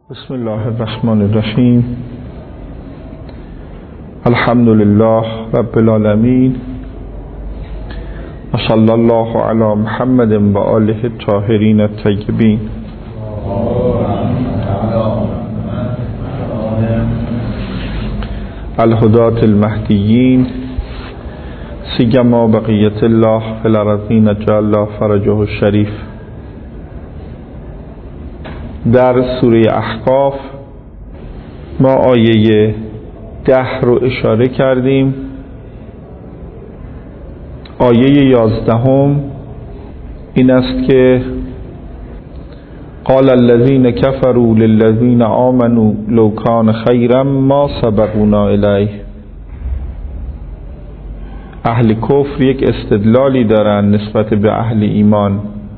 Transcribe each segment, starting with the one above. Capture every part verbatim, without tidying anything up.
بسم الله الرحمن الرحیم. الحمد لله رب العالمین و صلی الله علی محمد و آله الطاهرین الطیبین. الهداة المهدیین سیما بقیت الله فی الارضین جعل الله فرجه الشریف. در سوره احقاف ما آیه ده رو اشاره کردیم. آیه یازدهم این است که قال الذين كفروا للذين آمنوا لو كان خيرا ما سبقونا الیه. اهل کفر یک استدلالی دارن نسبت به اهل ایمان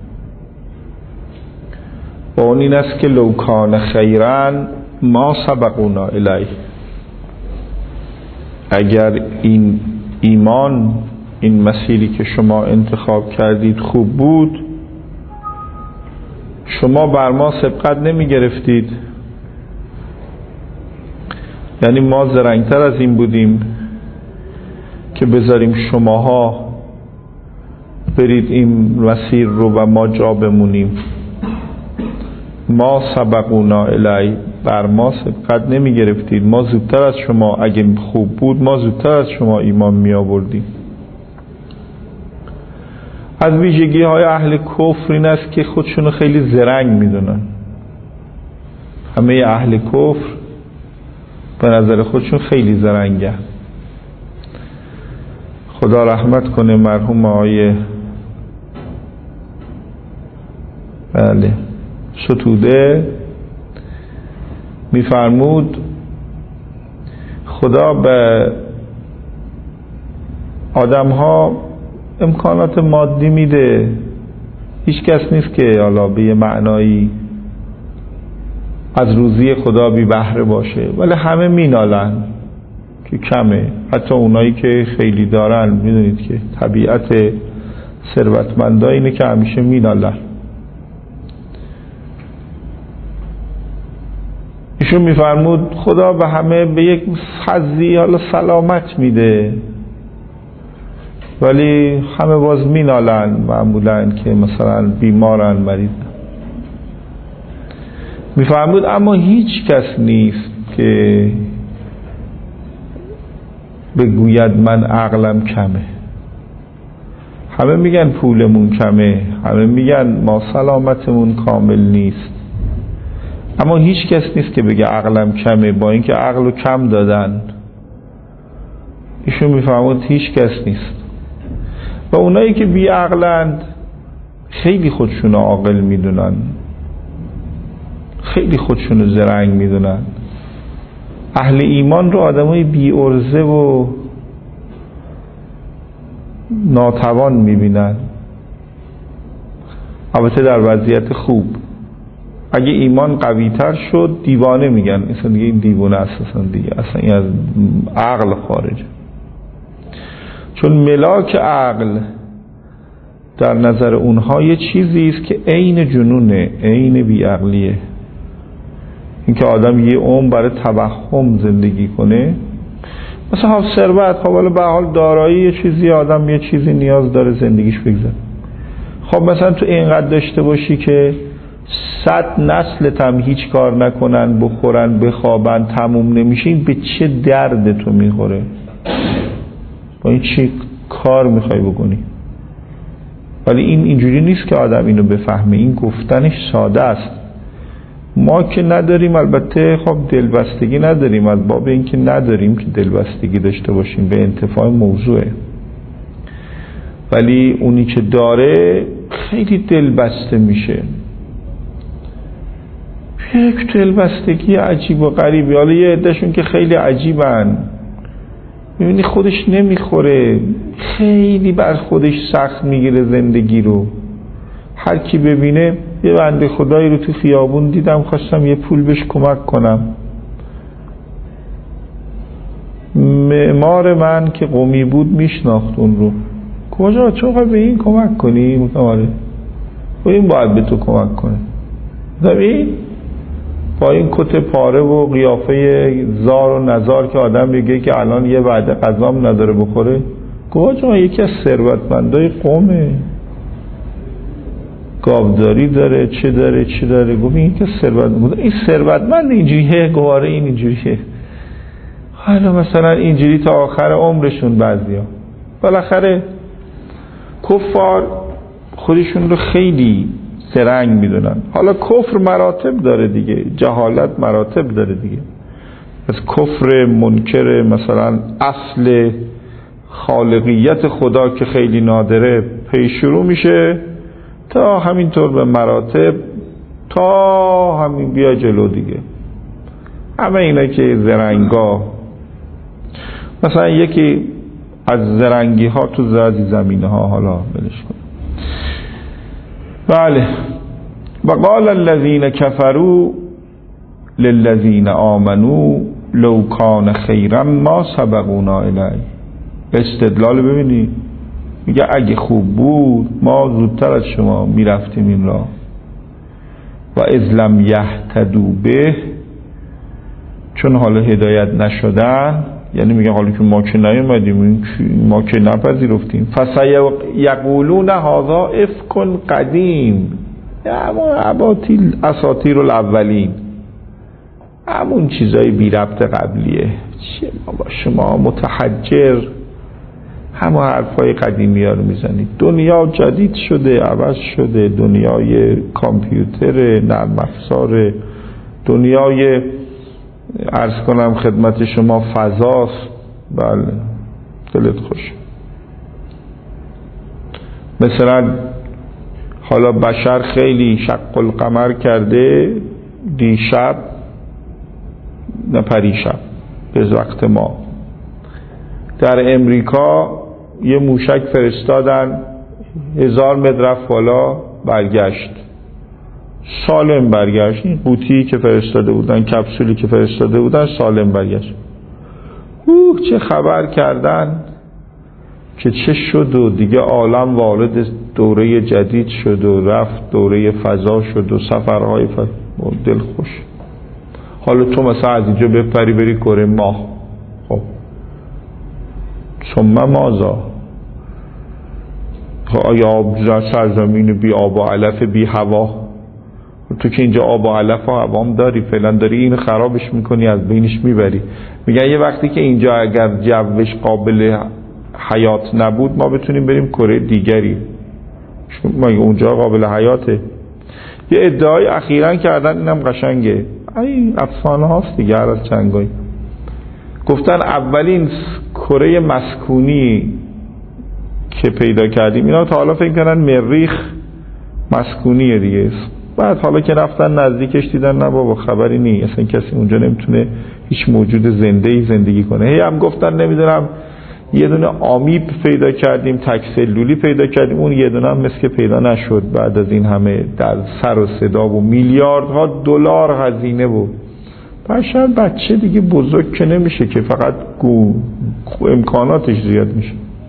و اون این است که لو کان خیرا ما سبقونا الیه. اگر این ایمان، این مسیری که شما انتخاب کردید خوب بود، شما بر ما سبقت نمی گرفتید. یعنی ما زرنگتر از این بودیم که بذاریم شماها برید این مسیر رو و ما جا بمونیم. ما سبقونا الی، بر ما سبقت نمی گرفتید. ما زودتر از شما، اگه خوب بود ما زودتر از شما ایمان می آوردیم. از ویژگی های اهل کفر این است که خودشونو خیلی زرنگ می دونن. همه اهل کفر به نظر خودشون خیلی زرنگه. خدا رحمت کنه مرحوم آقای بله ستوده میفرمود خدا به آدم ها امکانات مادی میده. هیچ کس نیست که حالا به یه معنایی از روزی خدا بی بهره باشه، ولی همه مینالن که کمه. حتی اونایی که خیلی دارن، میدونید که طبیعت ثروتمندا اینه که همیشه مینالن. ایشون میفرمود خدا به همه به یک حظی حالا سلامت میده، ولی همه باز مینالن معمولا که مثلا بیمارن، مریضن. میفرمود اما هیچ کس نیست که بگوید من عقلم کمه. همه میگن پولمون کمه، همه میگن ما سلامتمون کامل نیست، اما هیچ کس نیست که بگه عقلم کمه، با اینکه عقلو کم دادن. ایشون میفرمود هیچ کس نیست. و اونایی که بی عقلند خیلی خودشونو عاقل میدونن، خیلی خودشونو زرنگ میدونن. اهل ایمان رو آدمای بی ارزه و ناتوان میبینن، البته در وضعیت خوب. اگه ایمان قوی تر شد دیوانه میگن، اصلا دیگه این دیوانه اساسا دیگه اصلا این از عقل خارجه. چون ملاک عقل در نظر اونها یه چیزی است که عین جنونه، عین بیعقلیه. اینکه آدم یه عمر برای توهم زندگی کنه، مثلا ثروت، خب حالا به حال دارایی یه چیزی، آدم یه چیزی نیاز داره زندگیش بگذره. خب مثلا تو اینقدر داشته باشی که صد نسلت هم هیچ کار نکنن، بخورن بخوابن، تموم نمیشین، به چه درد تو میخوره؟ با این چی کار میخوای بکنی؟ ولی این اینجوری نیست که آدم اینو بفهمه. این گفتنش ساده است. ما که نداریم، البته خب دلبستگی نداریم، از باب این که نداریم که دلبستگی داشته باشیم، به انتفاع موضوعه. ولی اونی که داره خیلی دلبسته میشه، یک دلبستگی عجیب و غریبی. حالا یه عدهشون که خیلی عجیبن، میبینی خودش نمیخوره، خیلی بر خودش سخت میگیره زندگی رو. هر کی ببینه، یه بنده خدایی رو تو خیابون دیدم، خواستم یه پول بهش کمک کنم. معمار من که قمی بود میشناخت اون رو. کجا چقدر به این کمک کنی؟ متماره و این باید به تو کمک کنه. ببین با این کت پاره و قیافه زار و نزار که آدم بگه که الان یه وعده غذام نداره بخوره. گفت آقا یکی از ثروتمندای قومه، گاوداری داره، چه داره چه داره. گفت این که ثروتمند، این ثروتمند اینجوریه، گواره این اینجوریه. حالا مثلا اینجوری تا آخر عمرشون بعضیا. بالاخره کفار خودشون رو خیلی سرنگ میدونن. حالا کفر مراتب داره دیگه، جهالت مراتب داره دیگه. از کفر منکر مثلا اصل خالقیت خدا که خیلی نادره پی شروع میشه تا همینطور به مراتب تا همین بیا جلو دیگه. همه اینا که زرنگا، مثلا یکی از زرنگی ها تو زادی زمینه ها، حالا بلش کن. بله. و قال الذين كفروا للذين آمنوا لو كان خيرا ما سبقونا الیه. استدلال ببینید، میگه اگه خوب بود ما زودتر از شما میرفتیم این راه. و اذ لم یهتدوا به، چون حالا هدایت نشدن، یعنی میگه حالا که ما که نیومدیم، ما که نپذیرفتیم. فسیقولون هذا افک قدیم، اما اباطیل اساطیر الاولین، همون چیزای بی ربط قبلیه. چه بابا شما متحجر همه حرفای قدیمی ها رو میزنید. دنیا جدید شده، عوض شده، دنیای کامپیوتر، نرم افزار، دنیای عرض کنم خدمت شما فضاست. بله دلت خوش. مثلا حالا بشر خیلی شق القمر کرده، دیشب نه پریشب به وقت ما در امریکا یه موشک فرستادن، هزار متر رفت بالا، برگشت سالم برگشت. این قوطی که فرستاده بودن، کپسولی که فرستاده بودن سالم برگشت. اوه چه خبر کردن که چه شد و دیگه عالم وارد دوره جدید شد و رفت دوره فضا شد و سفرهای فضا. دل خوش. حالا تو مثلا از اینجا بپری بری کره ماه، خب ثم ماذا؟ آیا سرزمین بی آب و علف بی هوا؟ تو که اینجا آب و علف و هوام داری، فعلا داری این خرابش میکنی، از بینش میبری. میگن یه وقتی که اینجا اگر جوش قابل حیات نبود ما بتونیم بریم کره دیگری، چون ما اونجا قابل حیاته. یه ادعای اخیراً کردن، اینم قشنگه، ای افسانه هاست دیگه، هر از چنگایی. گفتن اولین کره مسکونی که پیدا کردیم، اینا تا حالا فکر کردن مریخ مسکونیه دیگه. بعد حالا که رفتن نزدیکش دیدن نه بابا خبری نی، اصلا کسی اونجا نمیتونه هیچ موجود زنده‌ای زندگی کنه. هی هم گفتن نمیدونم یه دونه آمیب پیدا کردیم، تکسلولی پیدا کردیم، اون یه دونه هم مثل که پیدا نشد بعد از این همه در سر و صدا و میلیاردها دلار هزینه بود. بشر بچه دیگه بزرگ که نمیشه که، فقط گو امکاناتش زیاد میشه.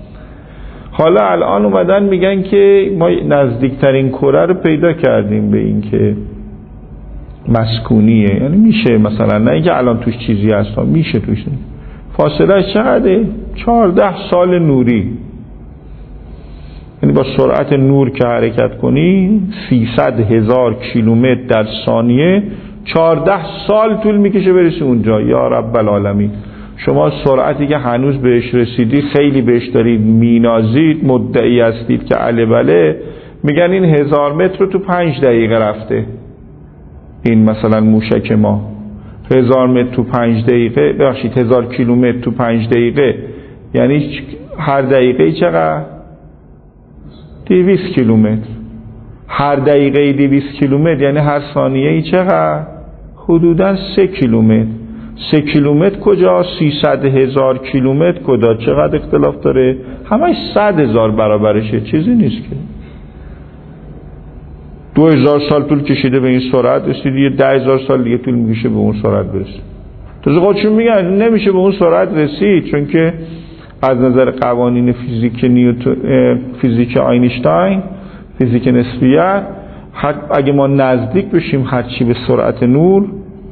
حالا الان اومدن میگن که ما نزدیکترین کره رو پیدا کردیم به این که مسکونیه، یعنی میشه مثلا، نه اینکه الان توش چیزی هست، میشه توش. فاصله چقدره؟ چهارده سال نوری، یعنی با سرعت نور که حرکت کنی سیصد هزار کیلومتر در ثانیه، چهارده سال طول میکشه برسی اونجا. یا رب العالمین، شما سرعتی که هنوز بهش رسیدی خیلی بهش دارید مینازید، مدعی هستید که عله بله، میگن این هزار متر رو تو پنج دقیقه رفته. این مثلا موشک ما هزار متر تو پنج دقیقه، ببخشید هزار کیلومتر تو پنج دقیقه، یعنی هر دقیقه چقدر؟ دویست کیلومتر. هر دقیقه دویست کیلومتر یعنی هر ثانیه چقدر؟ حدوداً سه کیلومتر. سه کیلومتر کجا؟ سیصد هزار کیلومتر کجا؟ چقدر اختلاف داره؟ همه صد هزار برابرشه، چیزی نیست که. دو هزار سال طول کشیده به این سرعت رسیدی، یه ده هزار سال دیگه طول میکشه به اون سرعت برسید. تازه خودشون میگن نمیشه به اون سرعت رسید، چون که از نظر قوانین فیزیک نیوتن، فیزیک آینشتاین، فیزیک نسبیت، اگه ما نزدیک بشیم هرچی به سرعت نور،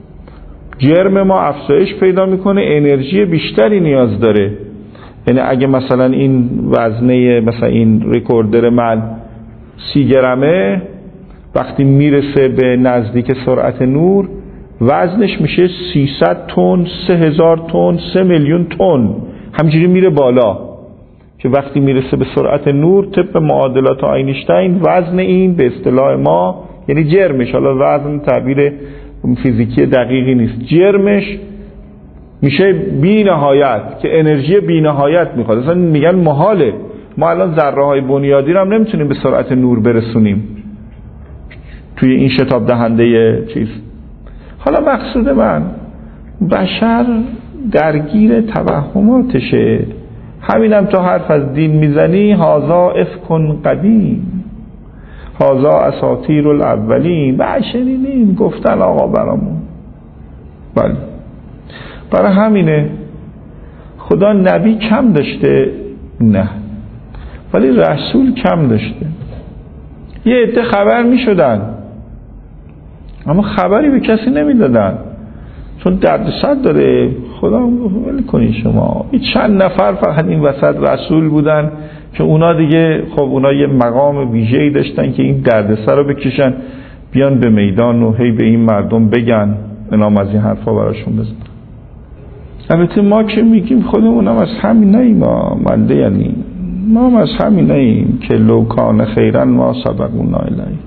جرم ما افزایش پیدا میکنه، انرژی بیشتری نیاز داره. یعنی اگه مثلا این وزنه مثلا این رکوردر من سی گرمه، وقتی میرسه به نزدیک سرعت نور وزنش میشه سیصد تن، سه هزار تن، سه میلیون تن، همینجوری میره بالا که وقتی میرسه به سرعت نور طبق معادلات آینشتین وزن این به اصطلاح ما، یعنی جرمش، حالا وزن تعبیر فیزیکی دقیقی نیست، جرمش میشه بی نهایت که انرژی بی نهایت میخواد. اصلا میگن محاله ما الان ذره های بنیادی رو هم نمیتونیم به سرعت نور برسونیم توی این شتاب دهنده چیز. حالا مقصود من بشر درگیر توهماتشه. همینم تو حرف از دین میزنی، هازا افکن قدیم، هازا اساطیر الاولین، بشنیدیم گفتن آقا برامون. بله برای همینه خدا نبی کم داشته؟ نه، ولی رسول کم داشته. یه عده خبر می شدن اما خبری به کسی نمی دادن، چون دردسر داره. خدا ولی کنید شما این چند نفر فقط این وسط رسول بودن که اونا دیگه خب اونا یه مقام ویژه‌ای داشتن که این دردسر رو بکشن بیان به میدان و هی به این مردم بگن انام از این حرفا براشون بزن. البته ما که میگیم خودمون هم از همین نیم، ما منده یعنی ما هم از همین نیم که لو کان خیرن ما سبقونا الیه.